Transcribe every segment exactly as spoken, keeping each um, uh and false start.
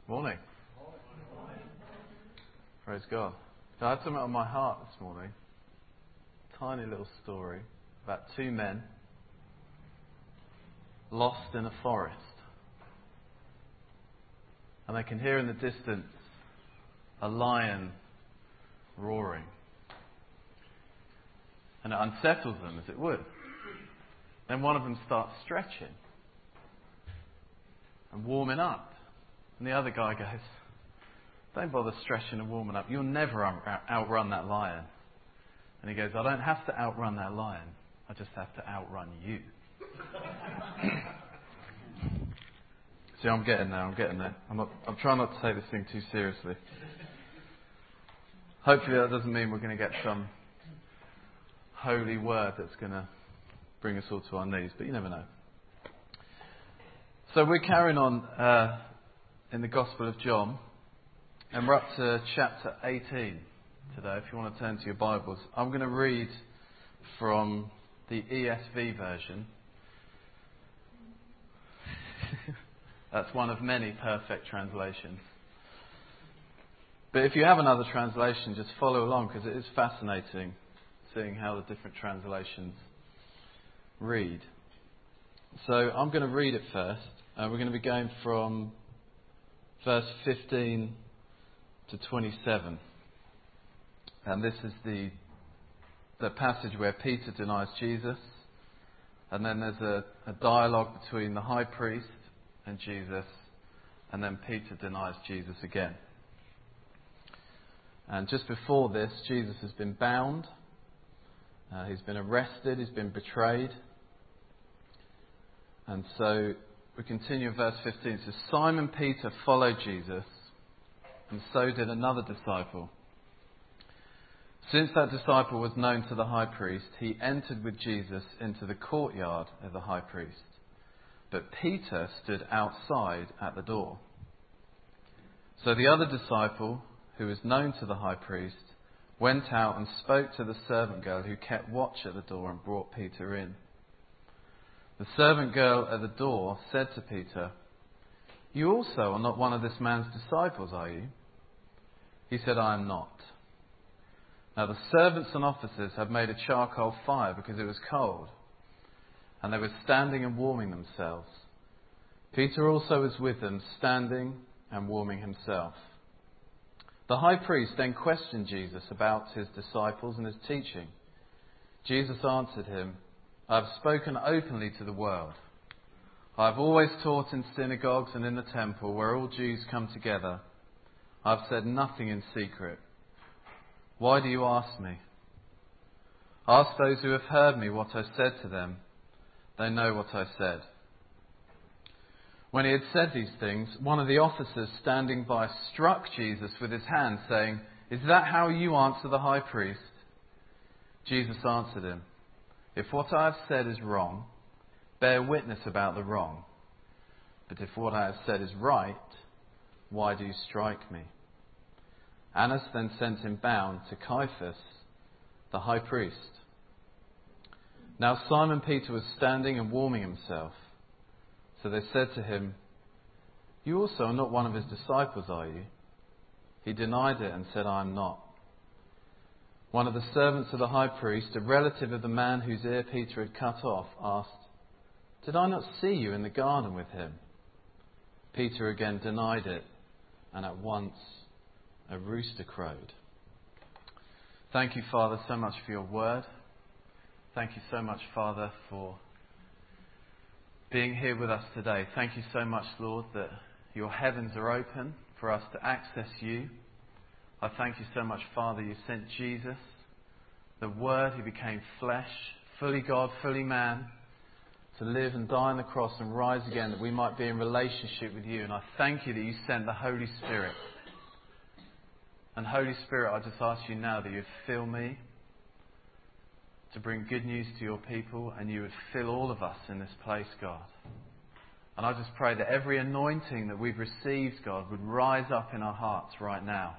Morning. Praise God. So I had something on my heart this morning. Tiny little story about two men lost in a forest. And they can hear in the distance a lion roaring. And it unsettles them, as it would. Then one of them starts stretching and warming up. And the other guy goes, "Don't bother stretching and warming up. You'll never outrun that lion." And he goes, "I don't have to outrun that lion. I just have to outrun you." See, I'm getting there. I'm getting there. I'm, not, I'm trying not to take this thing too seriously. Hopefully that doesn't mean we're going to get some holy word that's going to bring us all to our knees, but you never know. So we're carrying on uh, in the Gospel of John, and we're up to chapter eighteen today, if you want to turn to your Bibles. I'm going to read from the E S V version. That's one of many perfect translations. But if you have another translation, just follow along, because it is fascinating seeing how the different translations read. So I'm going to read it first. Uh, we're going to be going from verse fifteen to twenty-seven. And this is the the passage where Peter denies Jesus. And then there's a, a dialogue between the high priest and Jesus. And then Peter denies Jesus again. And just before this, Jesus has been bound. Uh, he's been arrested. He's been betrayed. And so we continue in verse fifteen. It says, Simon Peter followed Jesus, and so did another disciple. Since that disciple was known to the high priest, he entered with Jesus into the courtyard of the high priest. But Peter stood outside at the door. So the other disciple, who was known to the high priest, went out and spoke to the servant girl who kept watch at the door and brought Peter in. The servant girl at the door said to Peter, "You also are not one of this man's disciples, are you?" He said, "I am not." Now the servants and officers had made a charcoal fire because it was cold, and they were standing and warming themselves. Peter also was with them, standing and warming himself. The high priest then questioned Jesus about his disciples and his teaching. Jesus answered him, "I have spoken openly to the world. I have always taught in synagogues and in the temple where all Jews come together. I have said nothing in secret. Why do you ask me? Ask those who have heard me what I said to them. They know what I said." When he had said these things, one of the officers standing by struck Jesus with his hand, saying, "Is that how you answer the high priest?" Jesus answered him, "If what I have said is wrong, bear witness about the wrong. But if what I have said is right, why do you strike me?" Annas then sent him bound to Caiaphas, the high priest. Now Simon Peter was standing and warming himself. So they said to him, "You also are not one of his disciples, are you?" He denied it and said, "I am not." One of the servants of the high priest, a relative of the man whose ear Peter had cut off, asked, "Did I not see you in the garden with him?" Peter again denied it, and at once a rooster crowed. Thank you, Father, so much for your word. Thank you so much, Father, for being here with us today. Thank you so much, Lord, that your heavens are open for us to access you. I thank you so much, Father, you sent Jesus, the Word who became flesh, fully God, fully man, to live and die on the cross and rise again, that we might be in relationship with you. And I thank you that you sent the Holy Spirit. And Holy Spirit, I just ask you now that you would fill me to bring good news to your people, and you would fill all of us in this place, God. And I just pray that every anointing that we've received, God, would rise up in our hearts right now.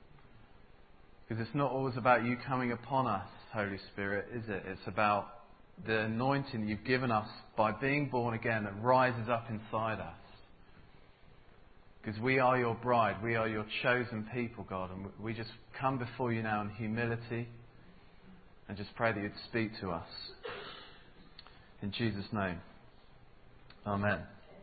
Because it's not always about you coming upon us, Holy Spirit, is it? It's about the anointing you've given us by being born again that rises up inside us. Because we are your bride, we are your chosen people, God, and we just come before you now in humility and just pray that you'd speak to us. In Jesus' name. Amen.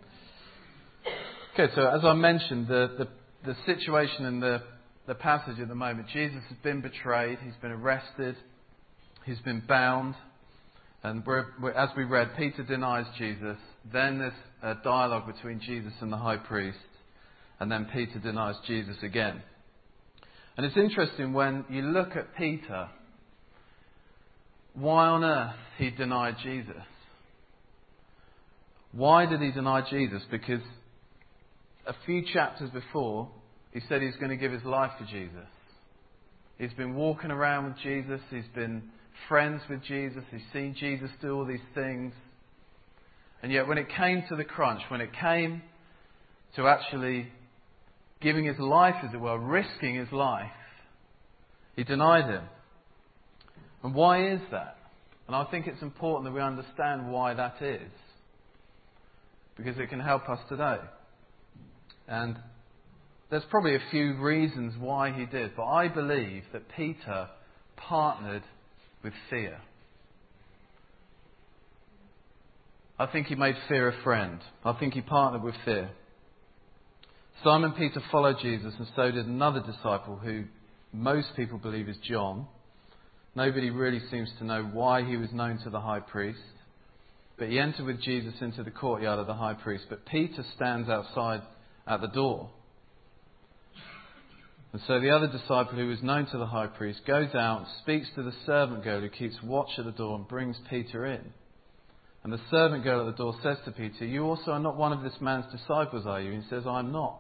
Okay, so as I mentioned, the, the, the situation in the, the passage at the moment, Jesus has been betrayed, he's been arrested, he's been bound, and we're, we're, as we read, Peter denies Jesus, then there's a dialogue between Jesus and the high priest, and then Peter denies Jesus again. And it's interesting when you look at Peter, why on earth he denied Jesus? Why did he deny Jesus? Because a few chapters before, he said he's going to give his life for Jesus. He's been walking around with Jesus. He's been friends with Jesus. He's seen Jesus do all these things. And yet when it came to the crunch, when it came to actually giving his life, as it were, risking his life, he denied him. And why is that? And I think it's important that we understand why that is, because it can help us today. And there's probably a few reasons why he did, but I believe that Peter partnered with fear. I think he made fear a friend. I think he partnered with fear. Simon Peter followed Jesus, and so did another disciple who most people believe is John. Nobody really seems to know why he was known to the high priest. But he entered with Jesus into the courtyard of the high priest. But Peter stands outside at the door. And so the other disciple who was known to the high priest goes out, speaks to the servant girl who keeps watch at the door, and brings Peter in. And the servant girl at the door says to Peter, "You also are not one of this man's disciples, are you?" And he says, "I'm not.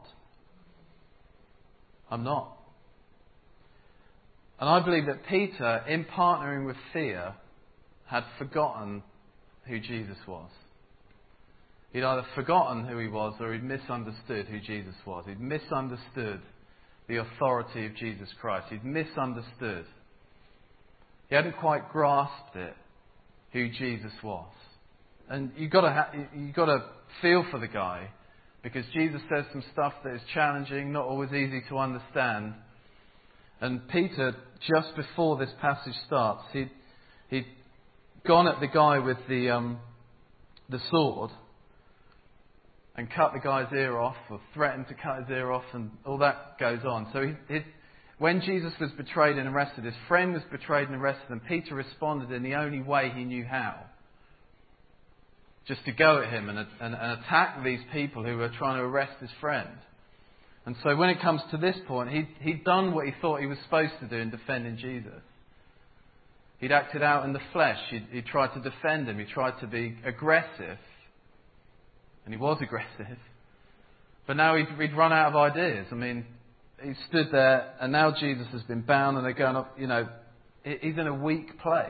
I'm not." And I believe that Peter, in partnering with fear, had forgotten who Jesus was. He'd either forgotten who he was, or he'd misunderstood who Jesus was. He'd misunderstood the authority of Jesus Christ. He'd misunderstood. He hadn't quite grasped it, who Jesus was. And you've got to ha- you've got to feel for the guy, because Jesus says some stuff that is challenging, not always easy to understand. And Peter, just before this passage starts, he'd, he'd gone at the guy with the um, the sword and cut the guy's ear off, or threatened to cut his ear off, and all that goes on. So he, he, when Jesus was betrayed and arrested, his friend was betrayed and arrested, and Peter responded in the only way he knew how. Just to go at him and, and, and attack these people who were trying to arrest his friend. And so when it comes to this point, he'd, he'd done what he thought he was supposed to do in defending Jesus. He'd acted out in the flesh. He'd, he'd tried to defend him. He tried to be aggressive. And he was aggressive. But now he'd, he'd run out of ideas. I mean, he stood there, and now Jesus has been bound, and they're going up, you know, he's in a weak place.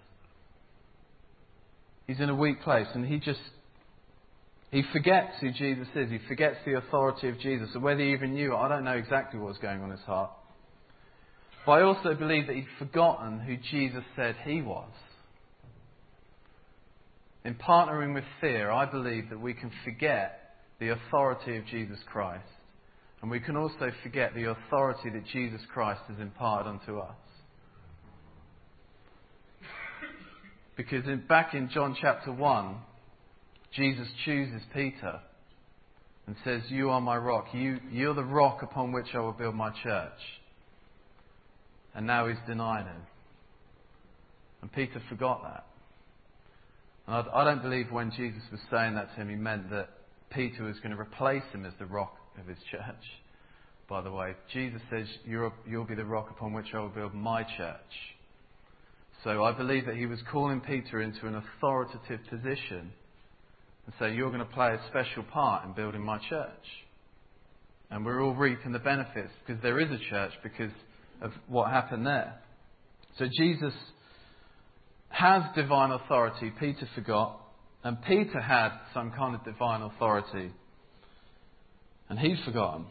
He's in a weak place, and he just, he forgets who Jesus is. He forgets the authority of Jesus. So whether he even knew it, I don't know exactly what was going on in his heart. But I also believe that he'd forgotten who Jesus said he was. In partnering with fear, I believe that we can forget the authority of Jesus Christ. And we can also forget the authority that Jesus Christ has imparted unto us. Because in, back in John chapter one, Jesus chooses Peter and says, "You are my rock. You, you're the rock upon which I will build my church." And now he's denying him. And Peter forgot that. And I, I don't believe when Jesus was saying that to him, he meant that Peter was going to replace him as the rock of his church. By the way, Jesus says, You're, you'll be the rock upon which I will build my church. So I believe that he was calling Peter into an authoritative position and say, "You're going to play a special part in building my church." And we're all reaping the benefits, because there is a church because of what happened there. So Jesus has divine authority. Peter forgot. And Peter had some kind of divine authority. And he'd forgotten.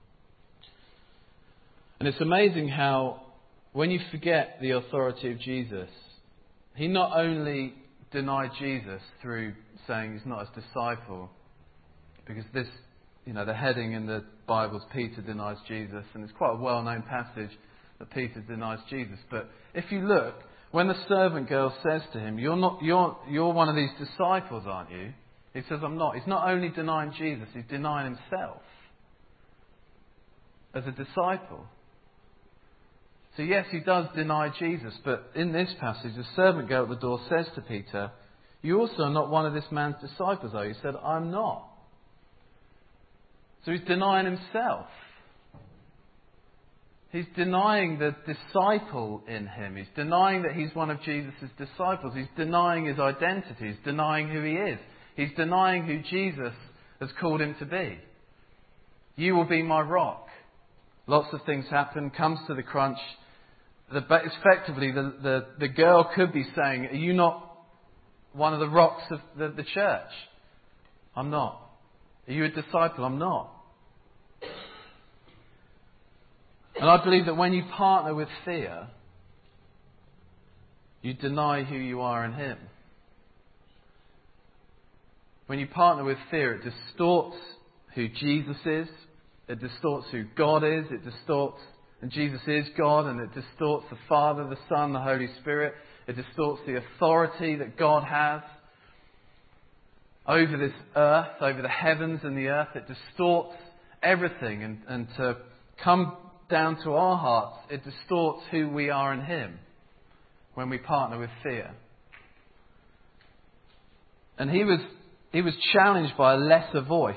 And it's amazing how, when you forget the authority of Jesus, he not only denied Jesus through saying he's not his disciple, because this, you know, the heading in the Bibles, Peter denies Jesus, and it's quite a well-known passage that Peter denies Jesus. But if you look, when the servant girl says to him, you're not, you're, you're one of these disciples, aren't you? He says, I'm not. He's not only denying Jesus, he's denying himself as a disciple. So yes, he does deny Jesus, but in this passage, the servant girl at the door says to Peter, you also are not one of this man's disciples, are you? He said, I'm not. So he's denying himself. He's denying the disciple in him. He's denying that he's one of Jesus' disciples. He's denying his identity. He's denying who he is. He's denying who Jesus has called him to be. You will be my rock. Lots of things happen, comes to the crunch. The, but effectively, the, the, the girl could be saying, are you not one of the rocks of the, the church? I'm not. Are you a disciple? I'm not. And I believe that when you partner with fear, you deny who you are in Him. When you partner with fear, it distorts who Jesus is. It distorts who God is. It distorts, and Jesus is God, and it distorts the Father, the Son, the Holy Spirit. It distorts the authority that God has over this earth, over the heavens and the earth. It distorts everything. And, and to come down to our hearts, it distorts who we are in Him when we partner with fear. And he was he was challenged by a lesser voice.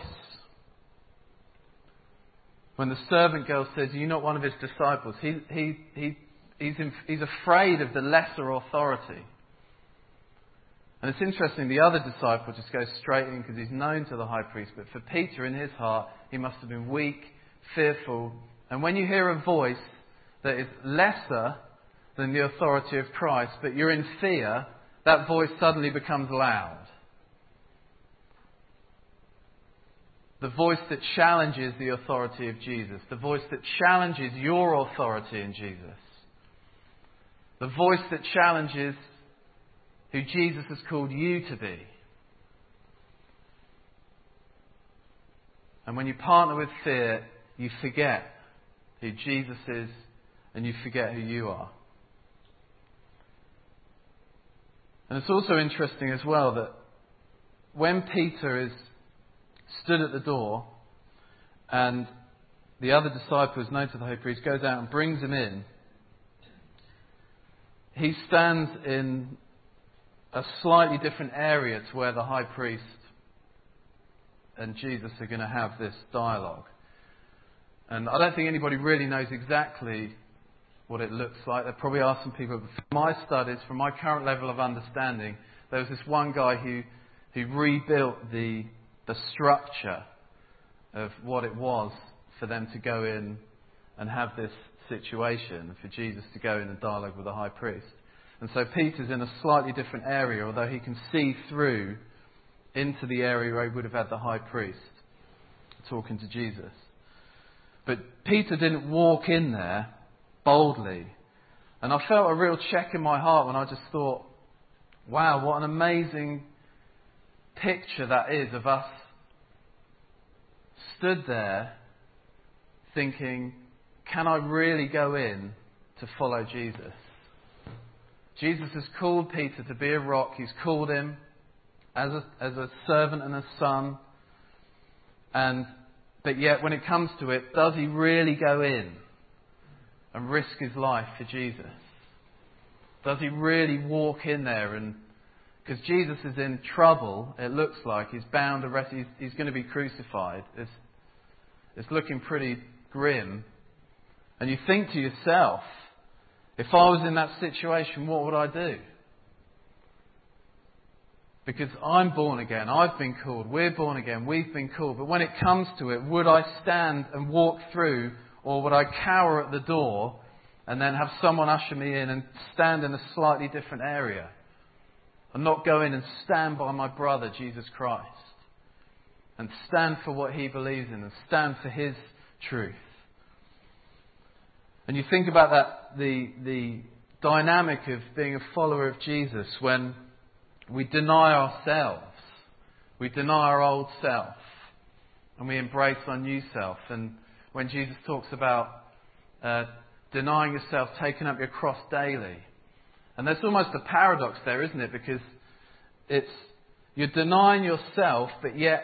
When the servant girl says, "You're not one of his disciples," he he he he's in, he's afraid of the lesser authority. And it's interesting, the other disciple just goes straight in because he's known to the high priest. But for Peter, in his heart, he must have been weak, fearful. And when you hear a voice that is lesser than the authority of Christ, but you're in fear, that voice suddenly becomes loud. The voice that challenges the authority of Jesus. The voice that challenges your authority in Jesus. The voice that challenges who Jesus has called you to be. And when you partner with fear, you forget who Jesus is and you forget who you are. And it's also interesting as well that when Peter is stood at the door and the other disciple, known to the high priest, goes out and brings him in, he stands in a slightly different area to where the high priest and Jesus are going to have this dialogue. And I don't think anybody really knows exactly what it looks like. There probably are some people. But from my studies, from my current level of understanding, there was this one guy who, who rebuilt the, the structure of what it was for them to go in and have this situation, for Jesus to go in and dialogue with the high priest. And so Peter's in a slightly different area, although he can see through into the area where he would have had the high priest talking to Jesus. But Peter didn't walk in there boldly. And I felt a real check in my heart when I just thought, wow, what an amazing picture that is of us stood there thinking, can I really go in to follow Jesus? Jesus has called Peter to be a rock. He's called him as a, as a servant and a son. And but yet when it comes to it, does he really go in and risk his life for Jesus? Does he really walk in there? And because Jesus is in trouble, it looks like. He's bound, arrested. He's, he's going to be crucified. It's, it's looking pretty grim. And you think to yourself, if I was in that situation, what would I do? Because I'm born again. I've been called. We're born again. We've been called. But when it comes to it, would I stand and walk through, or would I cower at the door and then have someone usher me in and stand in a slightly different area and not go in and stand by my brother, Jesus Christ, and stand for what he believes in and stand for his truth? And you think about that, the the dynamic of being a follower of Jesus when we deny ourselves, we deny our old self, and we embrace our new self. And when Jesus talks about uh, denying yourself, taking up your cross daily. And there's almost a paradox there, isn't it? Because it's you're denying yourself, but yet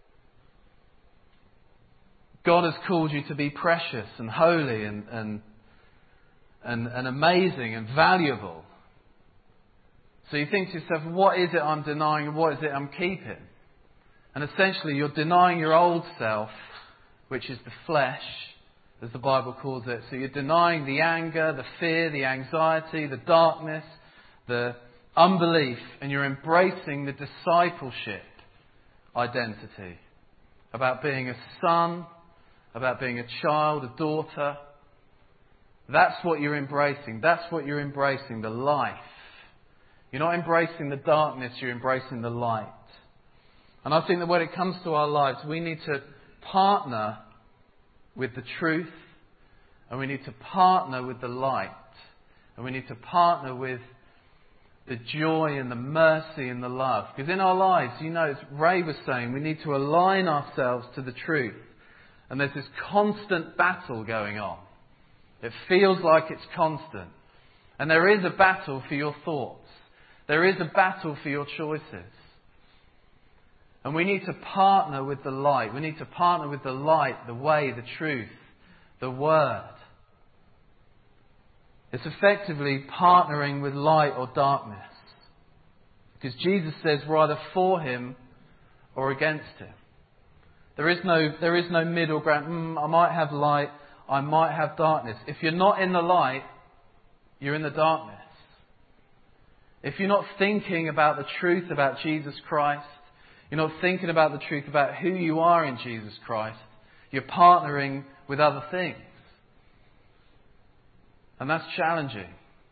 God has called you to be precious and holy and and and, and amazing and valuable. So you think to yourself, what is it I'm denying and what is it I'm keeping? And essentially you're denying your old self, which is the flesh, as the Bible calls it. So you're denying the anger, the fear, the anxiety, the darkness, the unbelief, and you're embracing the discipleship identity about being a son, about being a child, a daughter. That's what you're embracing. That's what you're embracing, the life. You're not embracing the darkness, you're embracing the light. And I think that when it comes to our lives, we need to partner with the truth, and we need to partner with the light, and we need to partner with the joy and the mercy and the love. Because in our lives, you know, as Ray was saying, we need to align ourselves to the truth. And there's this constant battle going on. It feels like it's constant. And there is a battle for your thoughts. There is a battle for your choices. And we need to partner with the light. We need to partner with the light, the way, the truth, the word. It's effectively partnering with light or darkness. Because Jesus says we're either for him or against him. There is no, there is no middle ground. Mm, I might have light, I might have darkness. If you're not in the light, you're in the darkness. If you're not thinking about the truth about Jesus Christ, you're not thinking about the truth about who you are in Jesus Christ, you're partnering with other things. And that's challenging.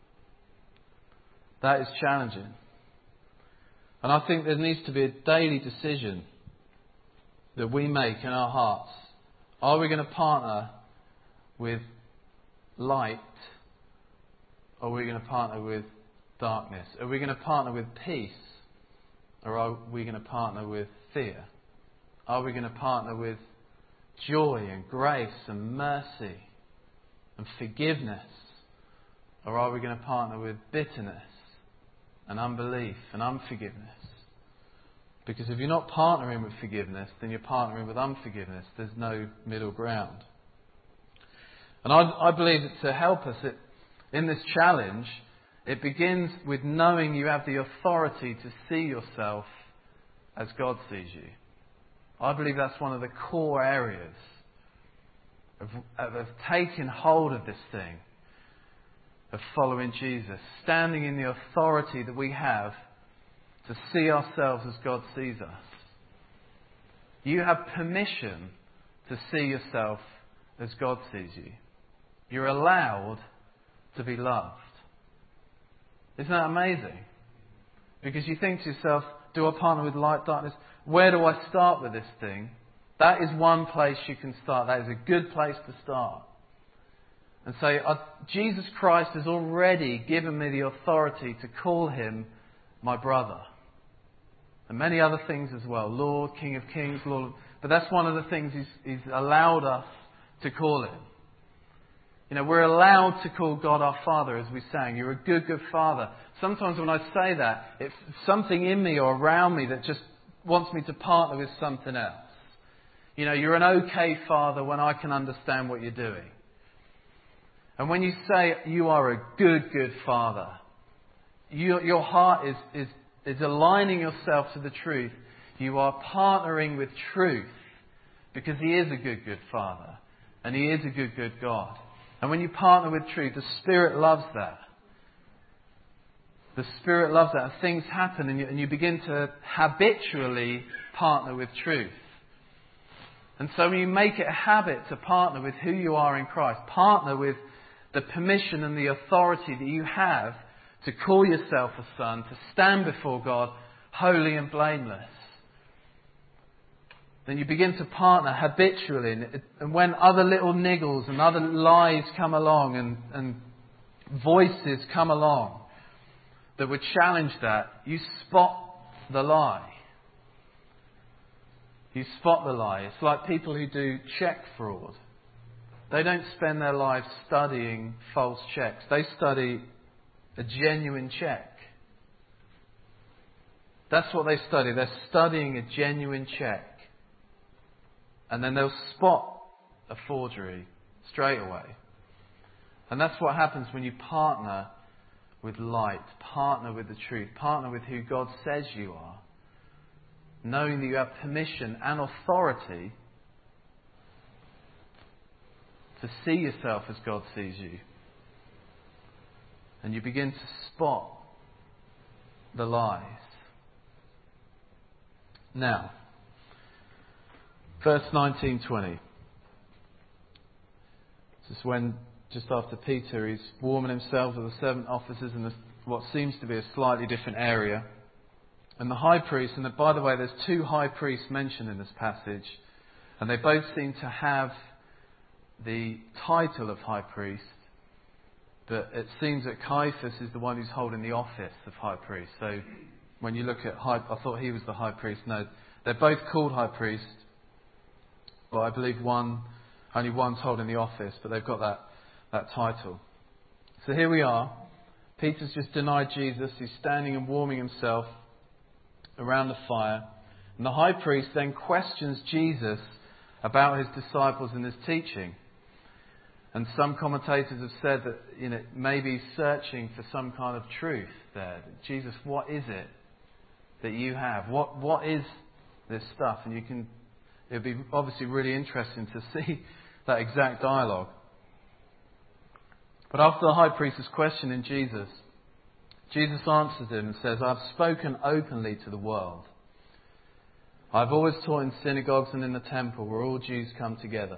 That is challenging. And I think there needs to be a daily decision that we make in our hearts. Are we going to partner with light, or are we going to partner with darkness? Are we going to partner with peace, or are we going to partner with fear? Are we going to partner with joy and grace and mercy and forgiveness, or are we going to partner with bitterness and unbelief and unforgiveness? Because if you're not partnering with forgiveness, then you're partnering with unforgiveness. There's no middle ground. And I, I believe that to help us it, in this challenge, it begins with knowing you have the authority to see yourself as God sees you. I believe that's one of the core areas of, of, of taking hold of this thing, of following Jesus, standing in the authority that we have to see ourselves as God sees us. You have permission to see yourself as God sees you. You're allowed to be loved. Isn't that amazing? Because you think to yourself, do I partner with light, darkness? Where do I start with this thing? That is one place you can start. That is a good place to start. And say, Jesus Christ has already given me the authority to call him my brother. And many other things as well. Lord, King of Kings, Lord. But that's one of the things he's, he's allowed us to call him. You know, we're allowed to call God our Father, as we sang. You're a good, good Father. Sometimes when I say that, it's something in me or around me that just wants me to partner with something else. You know, you're an okay Father when I can understand what you're doing. And when you say you are a good, good Father, you, your heart is, is, is aligning yourself to the truth. You are partnering with truth because he is a good, good Father. And he is a good, good God. And when you partner with truth, the Spirit loves that. The Spirit loves that. And things happen and you, and you begin to habitually partner with truth. And so when you make it a habit to partner with who you are in Christ, partner with the permission and the authority that you have to call yourself a son, to stand before God holy and blameless, then you begin to partner habitually. And when other little niggles and other lies come along and, and voices come along that would challenge that, you spot the lie. You spot the lie. It's like people who do check fraud. They don't spend their lives studying false checks. They study a genuine check. That's what they study. They're studying a genuine check. And then they'll spot a forgery straight away. And that's what happens when you partner with light, partner with the truth, partner with who God says you are, knowing that you have permission and authority to see yourself as God sees you. And you begin to spot the lies. Now, verse nineteen twenty. This is when, just after Peter, he's warming himself with the seven officers in the, what seems to be a slightly different area. And the high priest, and by the way, there's two high priests mentioned in this passage, and they both seem to have the title of high priest, but it seems that Caiaphas is the one who's holding the office of high priest. So when you look at high, I thought he was the high priest. No, they're both called high priest, but I believe one, only one's holding the office, but they've got that, that title. So here we are. Peter's just denied Jesus. He's standing and warming himself around the fire. And the high priest then questions Jesus about his disciples and his teaching. And some commentators have said that, you know, maybe searching for some kind of truth there. Jesus, what is it that you have? What what is this stuff? And you can, it would be obviously really interesting to see that exact dialogue. But after the high priest is questioning Jesus, Jesus answers him and says, I've spoken openly to the world. I've always taught in synagogues and in the temple where all Jews come together.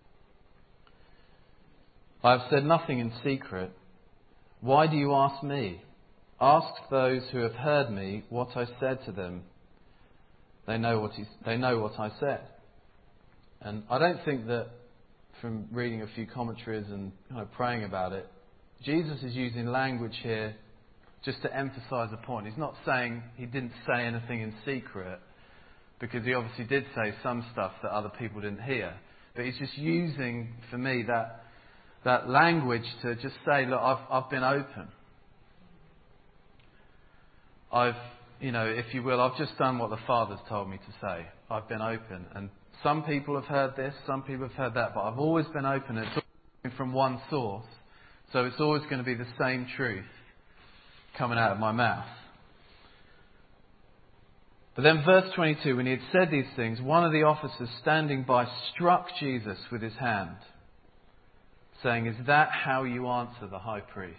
I have said nothing in secret. Why do you ask me? Ask those who have heard me what I said to them. They know what he, they know what I said. And I don't think that, from reading a few commentaries and kind of praying about it, Jesus is using language here just to emphasise a point. He's not saying he didn't say anything in secret, because he obviously did say some stuff that other people didn't hear. But he's just using, for me, that that language to just say, look, I've I've been open. I've, you know, if you will, I've just done what the Father's told me to say. I've been open. And some people have heard this, some people have heard that, but I've always been open. It's all coming from one source. So it's always going to be the same truth coming out of my mouth. But then verse twenty-two, when he had said these things, one of the officers standing by struck Jesus with his hand, saying, is that how you answer the high priest?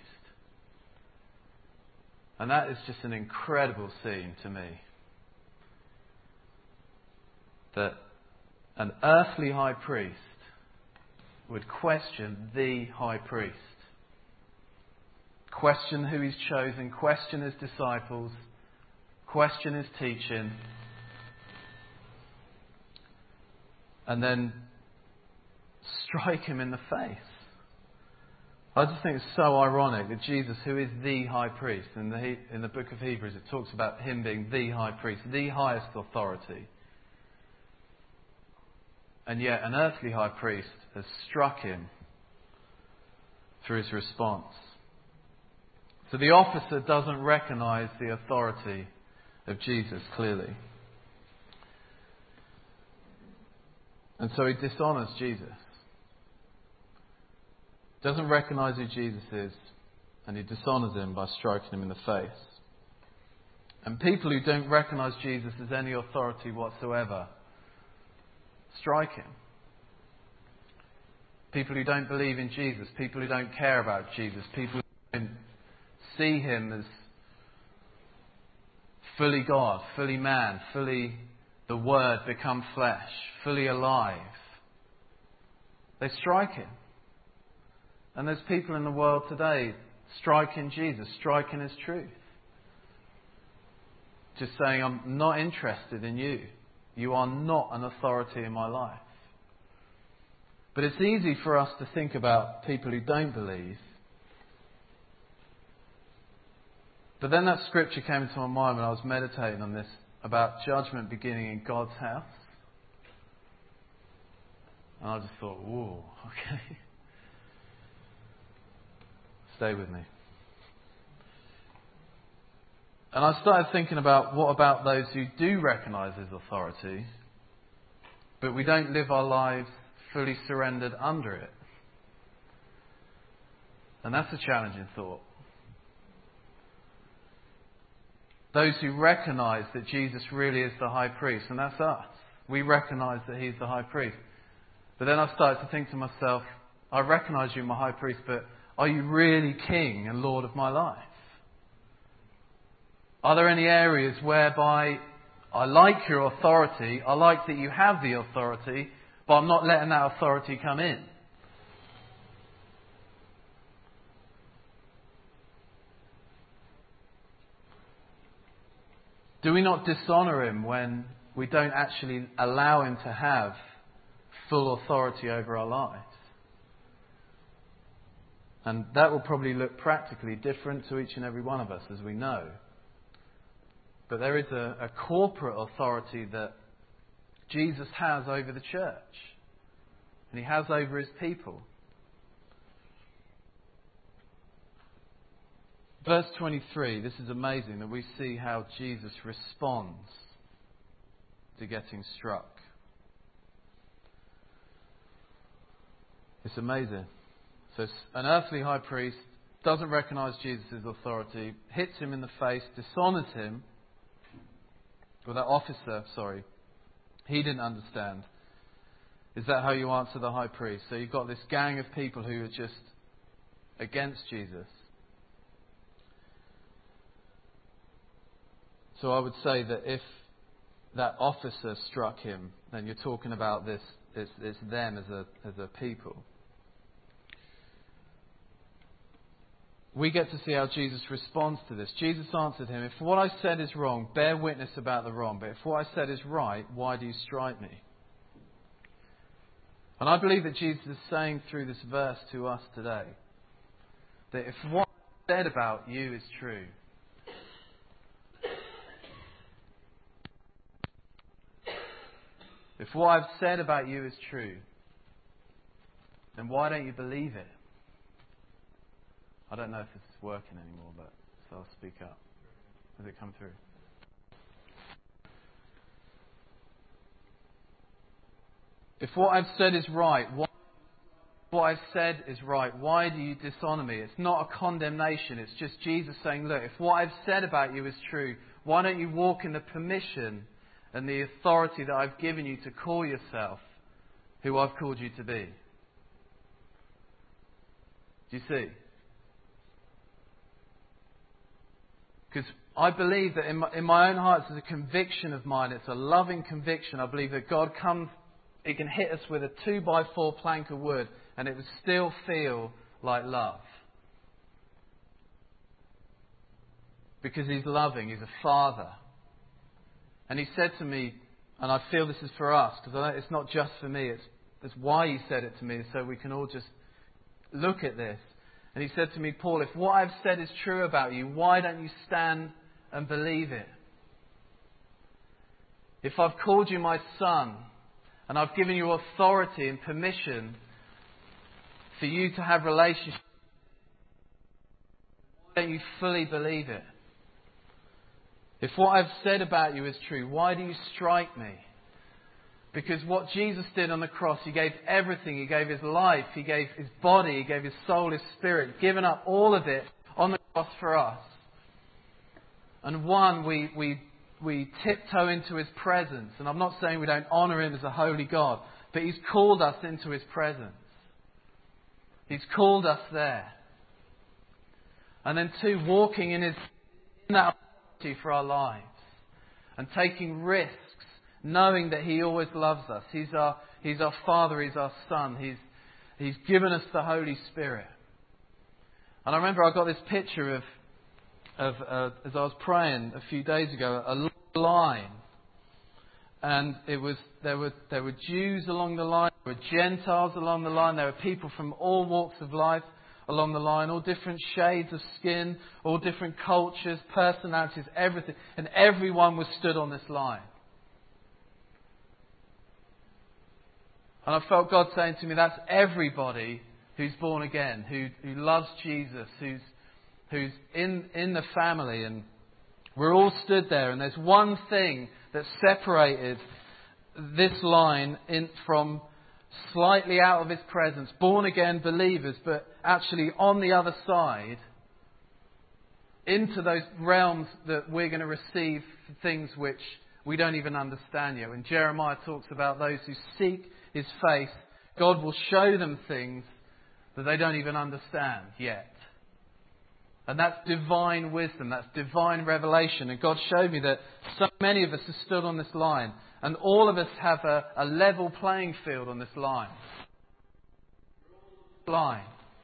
And that is just an incredible scene to me. That an earthly high priest would question the high priest. Question who he's chosen, question his disciples, question his teaching, and then strike him in the face. I just think it's so ironic that Jesus, who is the high priest, in the, in the book of Hebrews it talks about him being the high priest, the highest authority. And yet an earthly high priest has struck him through his response. So the officer doesn't recognise the authority of Jesus clearly. And so he dishonours Jesus. Doesn't recognise who Jesus is, and he dishonours him by striking him in the face. And people who don't recognise Jesus as any authority whatsoever strike him. People who don't believe in Jesus, people who don't care about Jesus, people who don't see him as fully God, fully man, fully the Word become flesh, fully alive, they strike him. And there's people in the world today striking Jesus, striking his truth. Just saying, I'm not interested in you. You are not an authority in my life. But it's easy for us to think about people who don't believe. But then that scripture came into my mind when I was meditating on this, about judgment beginning in God's house. And I just thought, whoa, okay. Stay with me. And I started thinking about what about those who do recognise his authority, but we don't live our lives fully surrendered under it. And that's a challenging thought. Those who recognise that Jesus really is the high priest, and that's us. We recognise that he's the high priest. But then I started to think to myself, I recognise you, my high priest, but are you really king and lord of my life? Are there any areas whereby I like your authority, I like that you have the authority, but I'm not letting that authority come in? Do we not dishonour him when we don't actually allow him to have full authority over our lives? And that will probably look practically different to each and every one of us, as we know. But there is a, a corporate authority that Jesus has over the church. And he has over his people. Verse twenty-three, this is amazing that we see how Jesus responds to getting struck. It's amazing. So an earthly high priest doesn't recognise Jesus' authority, hits him in the face, dishonours him. Well, that officer, sorry, he didn't understand. Is that how you answer the high priest? So you've got this gang of people who are just against Jesus. So I would say that if that officer struck him, then you're talking about this, it's, it's them as a, as a people. We get to see how Jesus responds to this. Jesus answered him, if what I said is wrong, bear witness about the wrong. But if what I said is right, why do you strike me? And I believe that Jesus is saying through this verse to us today, that if what I said about you is true, if what I've said about you is true, then why don't you believe it? I don't know if it's working anymore, but so I'll speak up. Has it come through? If what I've said is right, why, what I've said is right, why do you dishonour me? It's not a condemnation. It's just Jesus saying, look, if what I've said about you is true, why don't you walk in the permission and the authority that I've given you to call yourself who I've called you to be? Do you see? Because I believe that in my, in my own heart, it's a conviction of mine. It's a loving conviction. I believe that God comes, He can hit us with a two by four plank of wood and it would still feel like love. Because He's loving. He's a Father. And He said to me, and I feel this is for us, because it's not just for me, it's, it's why He said it to me, so we can all just look at this. And He said to me, Paul, if what I've said is true about you, why don't you stand and believe it? If I've called you my son, and I've given you authority and permission for you to have relationships, why don't you fully believe it? If what I've said about you is true, why do you strike me? Because what Jesus did on the cross, He gave everything. He gave His life. He gave His body. He gave His soul, His spirit. Given up all of it on the cross for us. And one, we, we, we tiptoe into His presence. And I'm not saying we don't honour Him as a holy God. But He's called us into His presence. He's called us there. And then two, walking in His in that authority for our lives. And taking risks. Knowing that He always loves us. He's our, He's our Father. He's our Son. He's, He's given us the Holy Spirit. And I remember I got this picture of, of uh, as I was praying a few days ago, a long line. And it was there were there were Jews along the line. There were Gentiles along the line. There were people from all walks of life along the line. All different shades of skin. All different cultures, personalities, everything. And everyone was stood on this line. And I felt God saying to me, that's everybody who's born again, who, who loves Jesus, who's, who's in, in the family. And we're all stood there, and there's one thing that separated this line in, from slightly out of his presence, born again believers, but actually on the other side, into those realms that we're going to receive things which we don't even understand yet. When Jeremiah talks about those who seek his face, God will show them things that they don't even understand yet. And that's divine wisdom, that's divine revelation. And God showed me that so many of us have stood on this line, and all of us have a, a level playing field on this line. Line.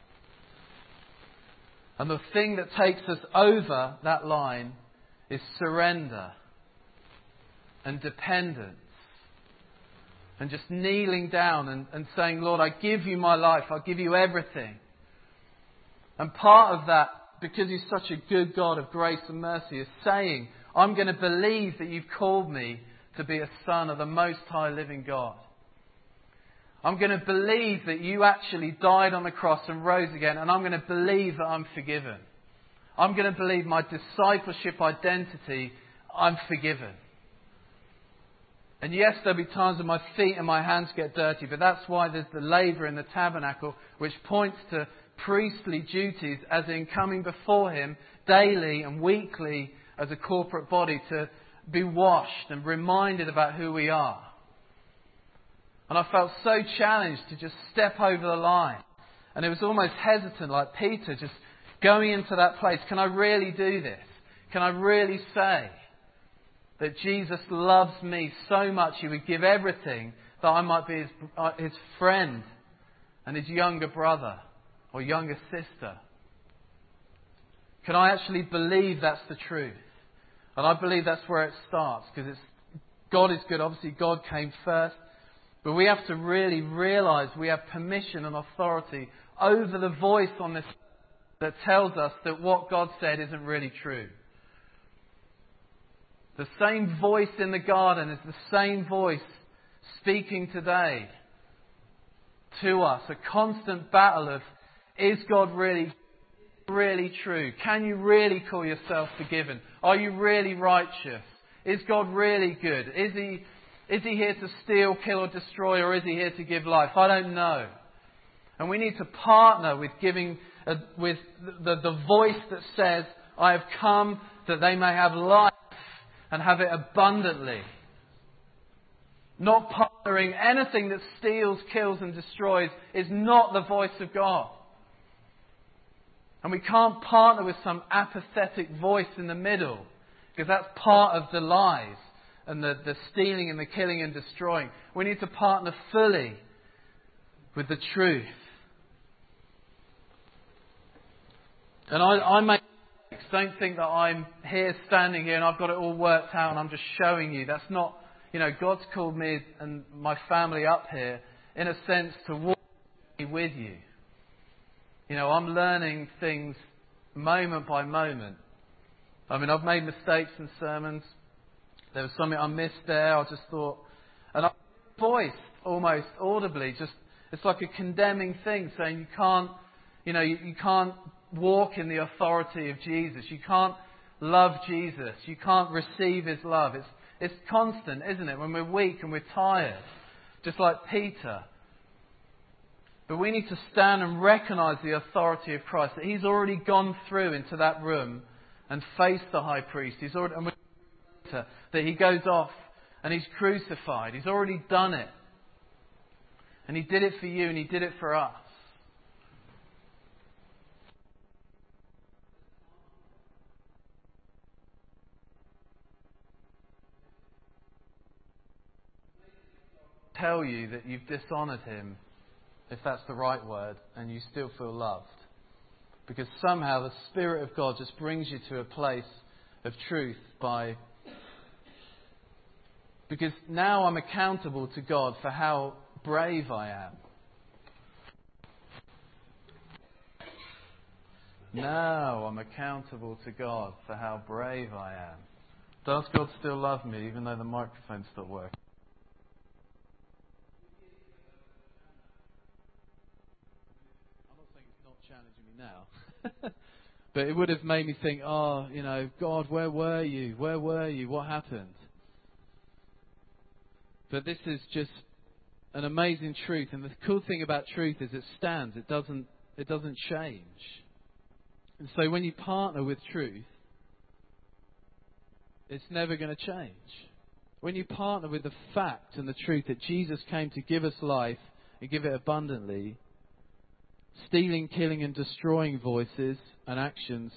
And the thing that takes us over that line is surrender and dependence. And just kneeling down and, and saying, Lord, I give you my life. I give you everything. And part of that, because He's such a good God of grace and mercy, is saying, I'm going to believe that you've called me to be a son of the Most High living God. I'm going to believe that you actually died on the cross and rose again, and I'm going to believe that I'm forgiven. I'm going to believe my discipleship identity, I'm forgiven. And yes, there'll be times when my feet and my hands get dirty, but that's why there's the laver in the tabernacle, which points to priestly duties, as in coming before Him daily and weekly as a corporate body to be washed and reminded about who we are. And I felt so challenged to just step over the line. And it was almost hesitant, like Peter, just going into that place. Can I really do this? Can I really say that Jesus loves me so much He would give everything that I might be his, uh, his friend and His younger brother or younger sister? Can I actually believe that's the truth? And I believe that's where it starts, because it's God is good. Obviously, God came first. But we have to really realise we have permission and authority over the voice on this that tells us that what God said isn't really true. The same voice in the garden is the same voice speaking today to us. A constant battle of, is God really, really true? Can you really call yourself forgiven? Are you really righteous? Is God really good? Is He... Is He here to steal, kill or destroy, or is He here to give life? I don't know. And we need to partner with giving, uh, with the, the voice that says, I have come that they may have life and have it abundantly. Not partnering. Anything that steals, kills and destroys is not the voice of God. And we can't partner with some apathetic voice in the middle, because that's part of the lies. And the, the stealing and the killing and destroying. We need to partner fully with the truth. And I, I make mistakes. Don't think that I'm here standing here and I've got it all worked out and I'm just showing you. That's not, you know, God's called me and my family up here, in a sense, to walk with you. You know, I'm learning things moment by moment. I mean, I've made mistakes in sermons. There was something I missed there. I just thought, and I voiced almost audibly, just it's like a condemning thing, saying you can't, you know, you, you can't walk in the authority of Jesus. You can't love Jesus. You can't receive His love. It's it's constant, isn't it? When we're weak and we're tired, just like Peter. But we need to stand and recognise the authority of Christ, that He's already gone through into that room and faced the high priest. He's already. And that He goes off and He's crucified. He's already done it. And He did it for you and He did it for us. Tell you that you've dishonoured Him, if that's the right word, and you still feel loved. Because somehow the Spirit of God just brings you to a place of truth by... Because now I'm accountable to God for how brave I am. Now I'm accountable to God for how brave I am. Does God still love me even though the microphone's still working? challenging me now. But it would have made me think, oh, you know, God, where were you? Where were you? What happened? But this is just an amazing truth. And the cool thing about truth is it stands. It doesn't, it doesn't change. And so when you partner with truth, it's never going to change. When you partner with the fact and the truth that Jesus came to give us life and give it abundantly, stealing, killing and destroying voices and actions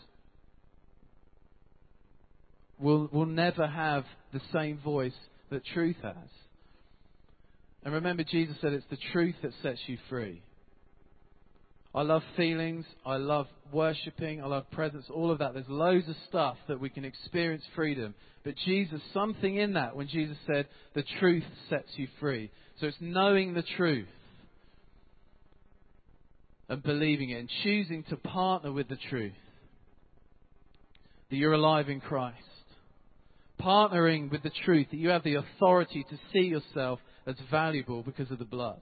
will, will never have the same voice that truth has. And remember, Jesus said it's the truth that sets you free. I love feelings, I love worshipping, I love presence, all of that. There's loads of stuff that we can experience freedom. But Jesus, something in that when Jesus said, the truth sets you free. So it's knowing the truth and believing it and choosing to partner with the truth. That you're alive in Christ. Partnering with the truth, that you have the authority to see yourself as valuable because of the blood.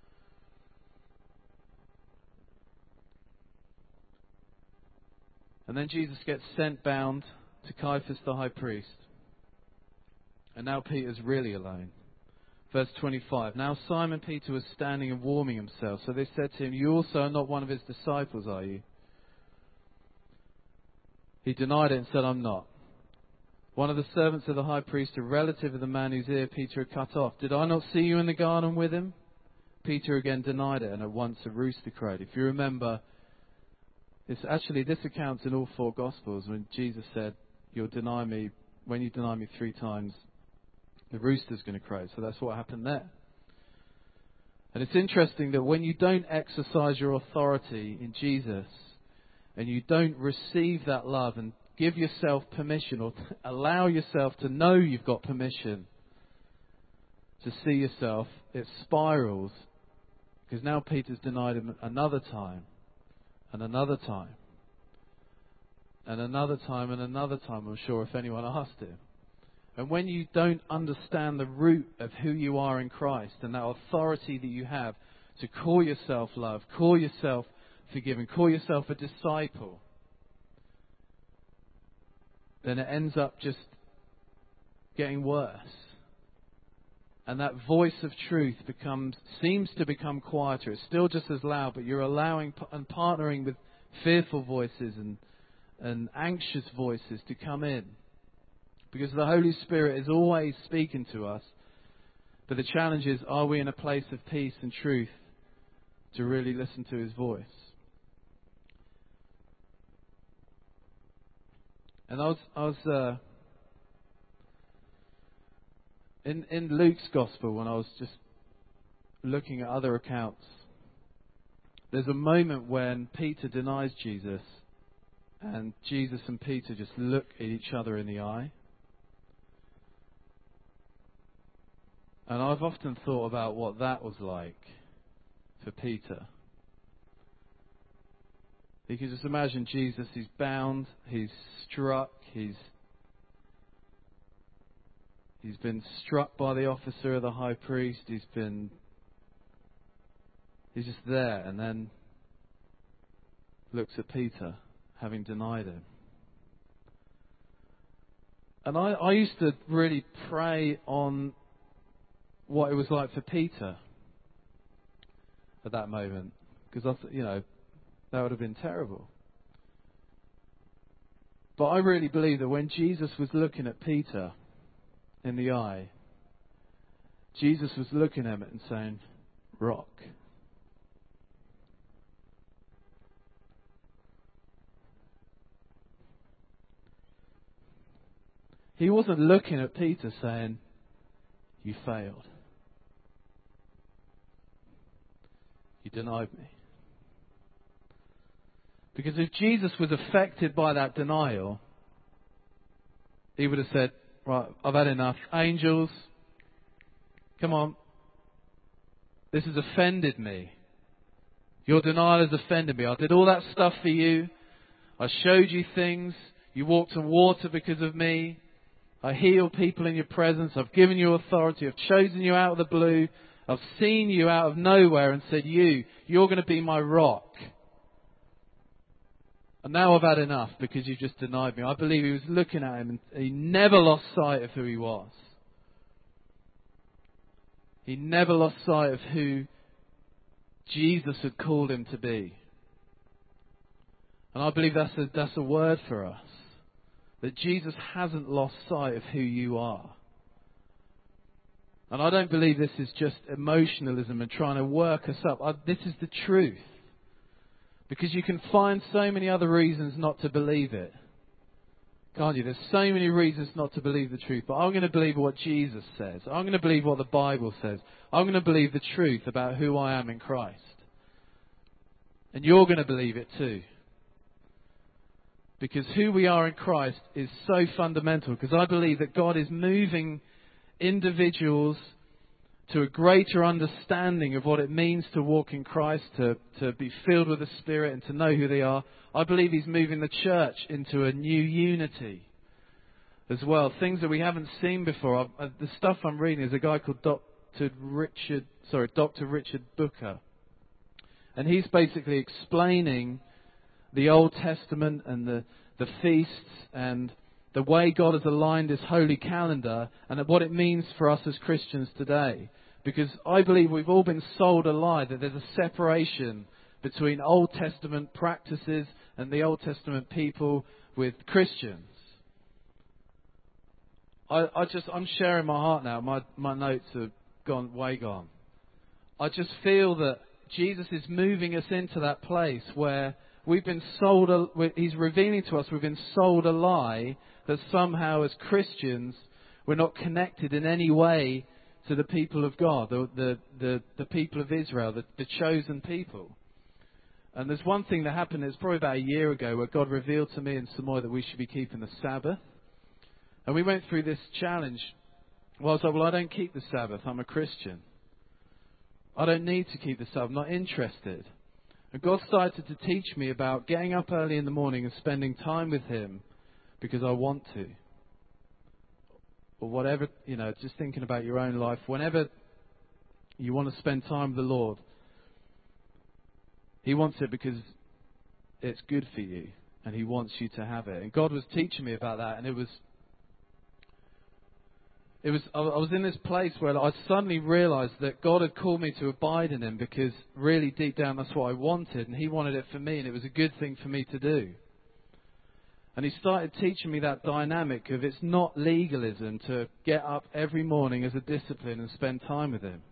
And then Jesus gets sent bound to Caiaphas the high priest. And now Peter's really alone. Verse twenty-five. Now Simon Peter was standing and warming himself. So they said to him, you also are not one of his disciples, are you? He denied it and said, I'm not. One of the servants of the high priest, a relative of the man whose ear Peter had cut off. Did I not see you in the garden with him? Peter again denied it, and at once a rooster crowed. If you remember, it's actually, this accounts in all four Gospels when Jesus said, you'll deny me, when you deny me three times, the rooster's going to crow. So that's what happened there. And it's interesting that when you don't exercise your authority in Jesus, and you don't receive that love and give yourself permission, or allow yourself to know you've got permission to see yourself, it spirals. Because now Peter's denied him another time. And another time. And another time and another time, I'm sure, if anyone asked him. And when you don't understand the root of who you are in Christ and that authority that you have to call yourself love, call yourself forgiven, call yourself a disciple, then it ends up just getting worse. And that voice of truth becomes, seems to become quieter. It's still just as loud, but you're allowing and partnering with fearful voices and, and anxious voices to come in. Because the Holy Spirit is always speaking to us. But the challenge is, are we in a place of peace and truth to really listen to His voice? And I was, I was uh, in in Luke's Gospel, when I was just looking at other accounts, there's a moment when Peter denies Jesus, and Jesus and Peter just look at each other in the eye. And I've often thought about what that was like for Peter. You can just imagine Jesus, he's bound, he's struck, he's he's been struck by the officer of the high priest, he's been, he's just there, and then looks at Peter, having denied him. And I, I used to really pray on what it was like for Peter at that moment, because I thought, you know, that would have been terrible. But I really believe that when Jesus was looking at Peter in the eye, Jesus was looking at him and saying, rock. He wasn't looking at Peter saying, you failed. You denied me. Because if Jesus was affected by that denial, he would have said, right, I've had enough. Angels, come on. This has offended me. Your denial has offended me. I did all that stuff for you. I showed you things. You walked on water because of me. I healed people in your presence. I've given you authority. I've chosen you out of the blue. I've seen you out of nowhere and said, you, you're going to be my rock. And now I've had enough because you just denied me. I believe he was looking at him and he never lost sight of who he was. He never lost sight of who Jesus had called him to be. And I believe that's a, that's a word for us. That Jesus hasn't lost sight of who you are. And I don't believe this is just emotionalism and trying to work us up. I, this is the truth. Because you can find so many other reasons not to believe it. Can't you? There's so many reasons not to believe the truth. But I'm going to believe what Jesus says. I'm going to believe what the Bible says. I'm going to believe the truth about who I am in Christ. And you're going to believe it too. Because who we are in Christ is so fundamental. Because I believe that God is moving individuals to a greater understanding of what it means to walk in Christ, to, to be filled with the Spirit and to know who they are. I believe He's moving the church into a new unity as well. Things that we haven't seen before. I, the stuff I'm reading is a guy called Doctor Richard, sorry, Doctor Richard Booker. And he's basically explaining the Old Testament and the, the feasts and the way God has aligned His holy calendar and what it means for us as Christians today. Because I believe we've all been sold a lie that there's a separation between Old Testament practices and the Old Testament people with Christians. I, I just, I'm sharing my heart now. My, my notes have gone, way gone. I just feel that Jesus is moving us into that place where we've been sold, a, He's revealing to us we've been sold a lie that somehow as Christians we're not connected in any way to the people of God, the the, the, the people of Israel, the, the chosen people. And there's one thing that happened, it's probably about a year ago, where God revealed to me and Samoy that we should be keeping the Sabbath. And we went through this challenge. Well, I was like, well, I don't keep the Sabbath, I'm a Christian. I don't need to keep the Sabbath, I'm not interested. And God started to teach me about getting up early in the morning and spending time with Him because I want to. Or whatever, you know, just thinking about your own life. Whenever you want to spend time with the Lord, He wants it because it's good for you. And He wants you to have it. And God was teaching me about that. And it was, it was, I was in this place where I suddenly realised that God had called me to abide in Him because really deep down that's what I wanted. And He wanted it for me. And it was a good thing for me to do. And He started teaching me that dynamic of it's not legalism to get up every morning as a discipline and spend time with Him.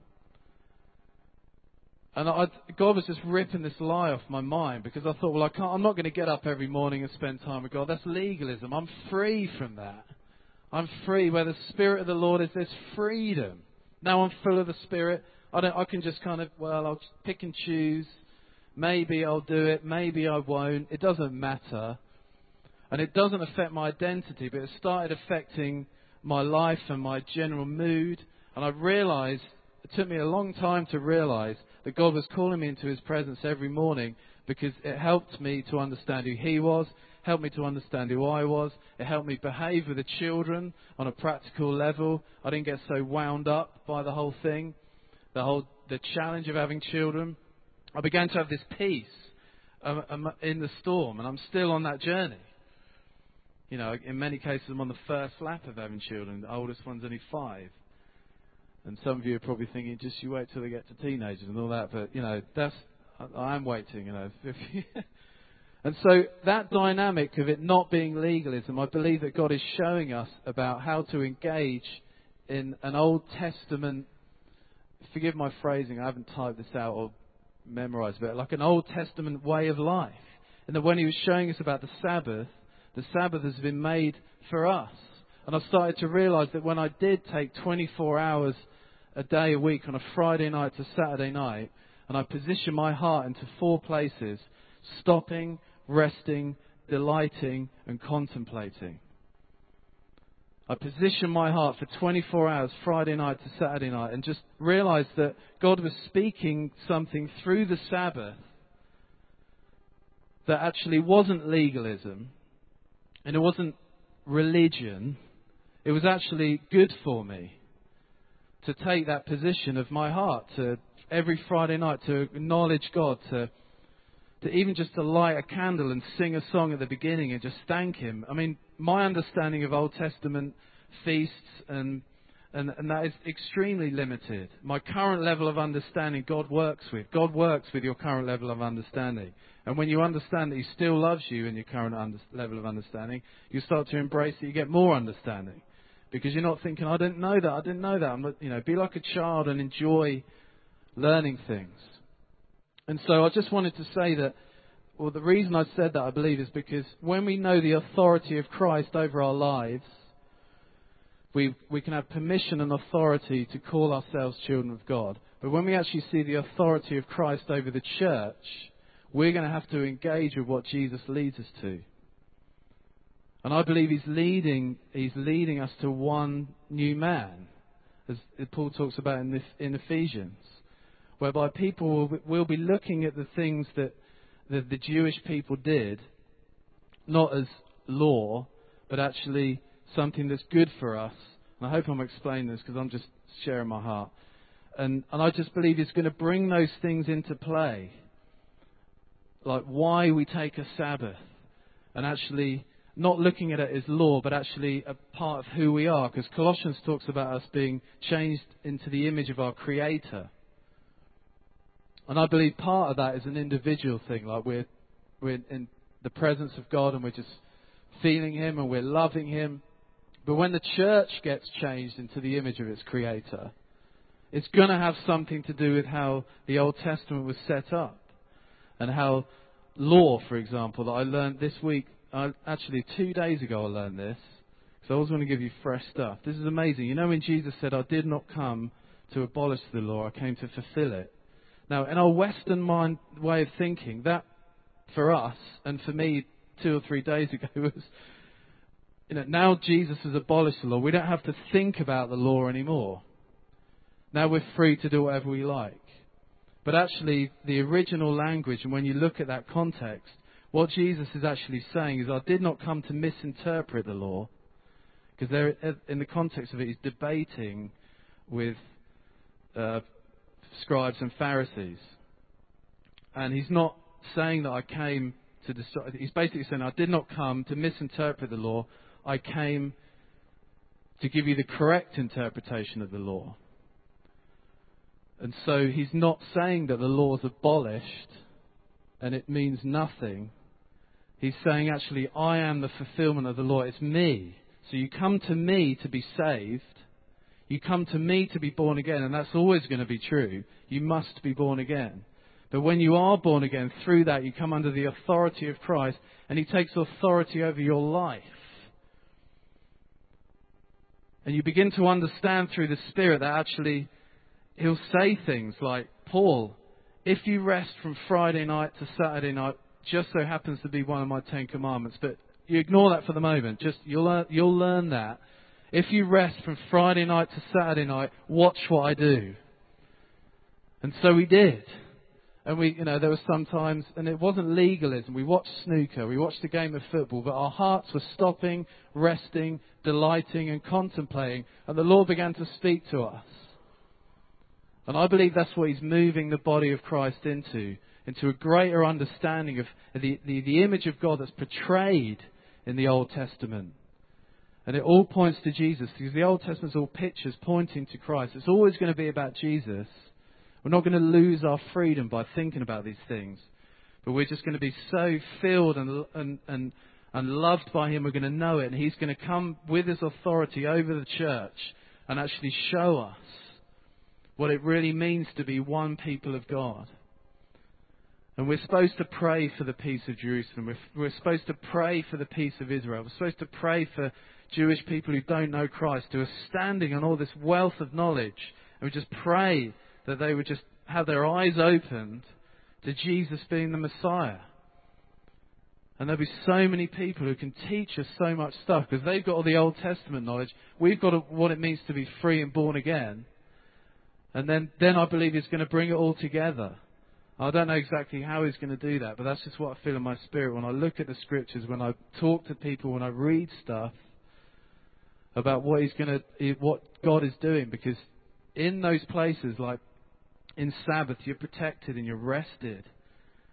And I, God was just ripping this lie off my mind because I thought, well, I can't, I'm not going to get up every morning and spend time with God. That's legalism. I'm free from that. I'm free. Where the Spirit of the Lord is, there's freedom. Now I'm full of the Spirit. I don't. I can just kind of, well, I'll just pick and choose. Maybe I'll do it. Maybe I won't. It doesn't matter. And it doesn't affect my identity, but it started affecting my life and my general mood. And I realised, it took me a long time to realise that God was calling me into His presence every morning because it helped me to understand who He was, helped me to understand who I was. It helped me behave with the children on a practical level. I didn't get so wound up by the whole thing, the whole the challenge of having children. I began to have this peace um, um, in the storm, and I'm still on that journey. You know, in many cases, I'm on the first lap of having children. The oldest one's only five. And some of you are probably thinking, just you wait till they get to teenagers and all that. But, you know, that's, I, I am waiting, you know. And so that dynamic of it not being legalism, I believe that God is showing us about how to engage in an Old Testament, forgive my phrasing, I haven't typed this out or memorized, but like an Old Testament way of life. And that when He was showing us about the Sabbath, the Sabbath has been made for us. And I started to realise that when I did take twenty-four hours a day a week on a Friday night to Saturday night, and I positioned my heart into four places, stopping, resting, delighting and contemplating. I positioned my heart for twenty-four hours Friday night to Saturday night and just realised that God was speaking something through the Sabbath that actually wasn't legalism. And it wasn't religion. It was actually good for me to take that position of my heart, to every Friday night to acknowledge God, to to even just to light a candle and sing a song at the beginning and just thank him. I mean, my understanding of Old Testament feasts and and, and that is extremely limited. My current level of understanding, God works with. God works with your current level of understanding. And when you understand that he still loves you in your current under, level of understanding, you start to embrace it. You get more understanding. Because you're not thinking, I didn't know that, I didn't know that. I'm not, you know, be like a child and enjoy learning things. And so I just wanted to say that, well, the reason I said that, I believe, is because when we know the authority of Christ over our lives, we we can have permission and authority to call ourselves children of God. But when we actually see the authority of Christ over the church, we're going to have to engage with what Jesus leads us to. And I believe he's leading he's leading us to one new man, as Paul talks about in, this, in Ephesians, whereby people will, will be looking at the things that, that the Jewish people did, not as law, but actually something that's good for us. And I hope I'm explaining this because I'm just sharing my heart. And, and I just believe he's going to bring those things into play, like why we take a Sabbath, and actually not looking at it as law, but actually a part of who we are. Because Colossians talks about us being changed into the image of our Creator. And I believe part of that is an individual thing. Like we're, we're in the presence of God and we're just feeling him and we're loving him. But when the church gets changed into the image of its Creator, it's going to have something to do with how the Old Testament was set up. And how law, for example, that I learned this week, I, actually two days ago I learned this, so I always want to give you fresh stuff. This is amazing. You know when Jesus said, I did not come to abolish the law, I came to fulfill it. Now, in our Western mind way of thinking, that for us, and for me two or three days ago, was, you know, now Jesus has abolished the law. We don't have to think about the law anymore. Now we're free to do whatever we like. But actually, the original language, and when you look at that context, what Jesus is actually saying is, I did not come to misinterpret the law. Because there, in the context of it, he's debating with uh, scribes and Pharisees. And he's not saying that I came to destroy. He's basically saying, I did not come to misinterpret the law. I came to give you the correct interpretation of the law. And so he's not saying that the law is abolished and it means nothing. He's saying, actually, I am the fulfillment of the law. It's me. So you come to me to be saved. You come to me to be born again, and that's always going to be true. You must be born again. But when you are born again, through that you come under the authority of Christ, and he takes authority over your life. And you begin to understand through the Spirit that actually he'll say things like, Paul, if you rest from Friday night to Saturday night, just so happens to be one of my Ten Commandments, but you ignore that for the moment. Just you'll learn, you'll learn that. If you rest from Friday night to Saturday night, watch what I do. And so we did. And we, you know, there were some times, and it wasn't legalism. We watched snooker, we watched a game of football, but our hearts were stopping, resting, delighting, and contemplating. And the Lord began to speak to us. And I believe that's what he's moving the body of Christ into, into a greater understanding of the, the, the image of God that's portrayed in the Old Testament. And it all points to Jesus, because the Old Testament's all pictures pointing to Christ. It's always going to be about Jesus. We're not going to lose our freedom by thinking about these things. But we're just going to be so filled and, and, and, and loved by him, we're going to know it. And he's going to come with his authority over the church and actually show us what it really means to be one people of God. And we're supposed to pray for the peace of Jerusalem. We're, we're supposed to pray for the peace of Israel. We're supposed to pray for Jewish people who don't know Christ, who are standing on all this wealth of knowledge. And we just pray that they would just have their eyes opened to Jesus being the Messiah. And there'll be so many people who can teach us so much stuff, because they've got all the Old Testament knowledge. We've got what it means to be free and born again. And then, then I believe he's going to bring it all together. I don't know exactly how he's going to do that, but that's just what I feel in my spirit when I look at the scriptures, when I talk to people, when I read stuff about what he's going to, what God is doing. Because in those places, like in Sabbath, you're protected and you're rested.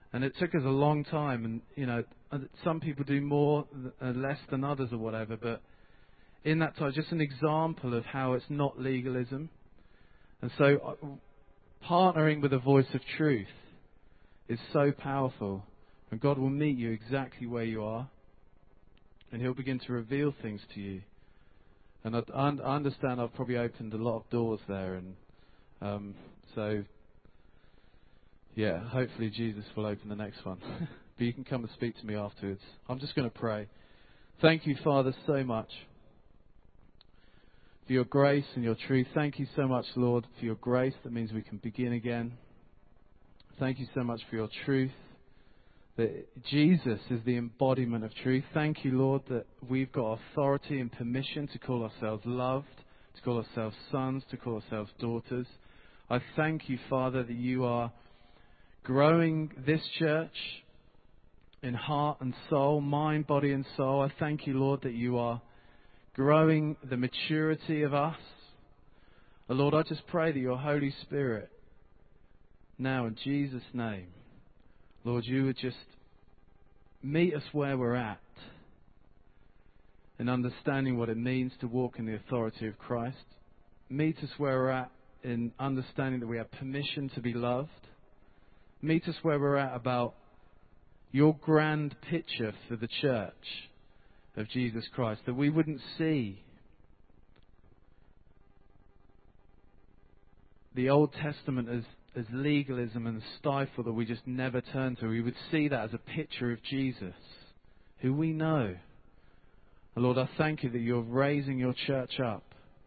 And it took us a long time, and, you know, some people do more, uh, less than others or whatever, but in that time, just an example of how it's not legalism. And so, uh, partnering with the voice of truth is so powerful. And God will meet you exactly where you are. And He'll begin to reveal things to you. And I, I understand I've probably opened a lot of doors there. And um, so, yeah, hopefully Jesus will open the next one. But you can come and speak to me afterwards. I'm just going to pray. Thank you, Father, so much for your grace and your truth. Thank you so much, Lord, for your grace. That means we can begin again. Thank you so much for your truth. That Jesus is the embodiment of truth. Thank you, Lord, that we've got authority and permission to call ourselves loved, to call ourselves sons, to call ourselves daughters. I thank you, Father, that you are growing this church in heart and soul, mind, body and soul. I thank you, Lord, that you are growing the maturity of us. Oh, Lord, I just pray that your Holy Spirit, now in Jesus' name, Lord, you would just meet us where we're at in understanding what it means to walk in the authority of Christ. Meet us where we're at in understanding that we have permission to be loved. Meet us where we're at about your grand picture for the church of Jesus Christ, that we wouldn't see the Old Testament as as legalism and stifle that we just never turn to. We would see that as a picture of Jesus, who we know. And Lord, I thank you that you're raising your church up.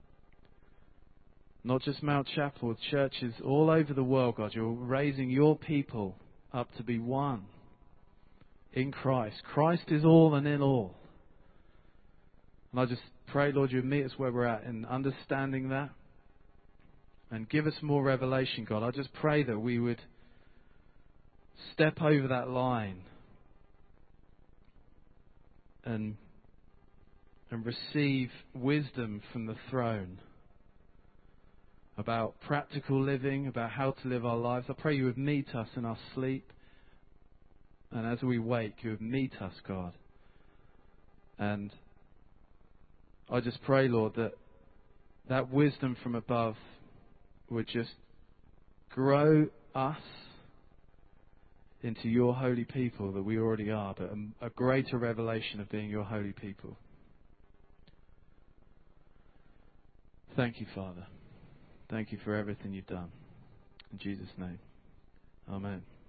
Not just Mount Chapel, churches all over the world, God. You're raising your people up to be one in Christ. Christ is all and in all. And I just pray, Lord, you meet us where we're at in understanding that. And give us more revelation, God. I just pray that we would step over that line and and receive wisdom from the throne about practical living, about how to live our lives. I pray you would meet us in our sleep. And as we wake, you would meet us, God. And I just pray, Lord, that that wisdom from above would just grow us into your holy people that we already are, but a, a greater revelation of being your holy people. Thank you, Father. Thank you for everything you've done. In Jesus' name. Amen.